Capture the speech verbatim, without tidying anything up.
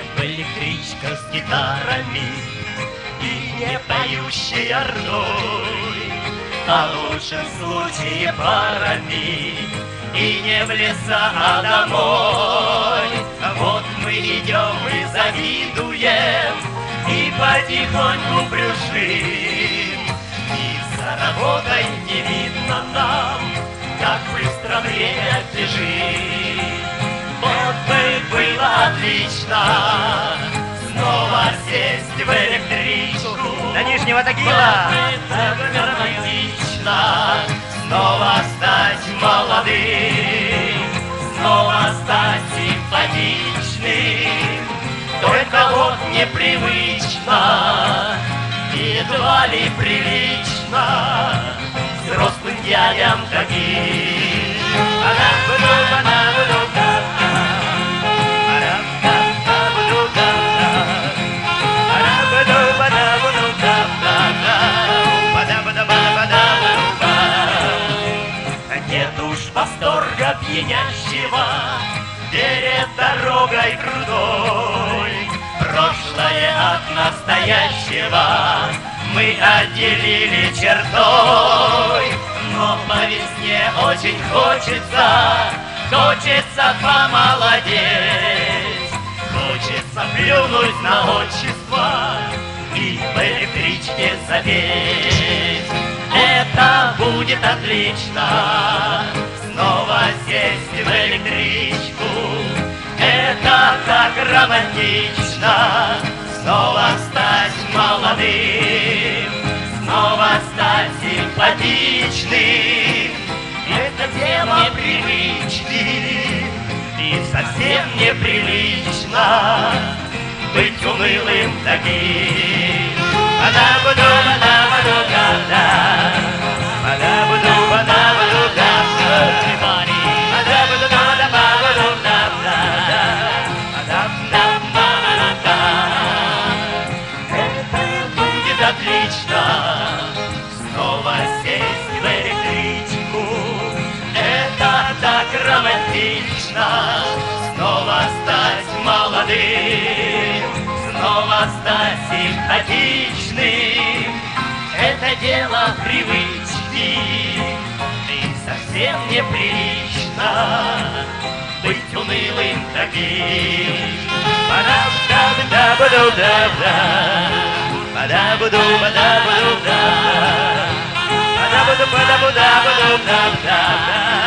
в электричках с гитарами и не поющей ордой, а в лучшем случае парами, и не в леса, а домой. Вот мы идем и завидуем, и потихоньку брюшим, и за работой не видно нам, как быстро время бежит. Вот бы было отлично снова сесть в электричку до Нижнего Тагила. Так романтично снова стать молодым, снова стать симпатичным. Только вот непривычно, едва ли прилично взрослым дядям таким. Нет уж восторга пьянящего перед дорогой крутой. Прошлое от настоящего мы отделили чертой. Но по весне очень хочется, хочется помолодеть, хочется плюнуть на отчество и в электричке запеть. Это будет отлично, снова сесть в электричку. Это так романтично, снова стать молодым, снова стать симпатичным. Это дело привычки, и совсем неприлично быть унылым таким. Отлично снова сесть в электричку. Это так романтично снова стать молодым, снова стать симпатичным. Это дело привычки, и совсем неприлично быть унылым таким. Ba-da-ba-doo-ba-da-ba-doo-da, ba-da-ba-doo-ba-da-ba-doo-da, ba-da-ba-doo-ba-da-ba-doo-da.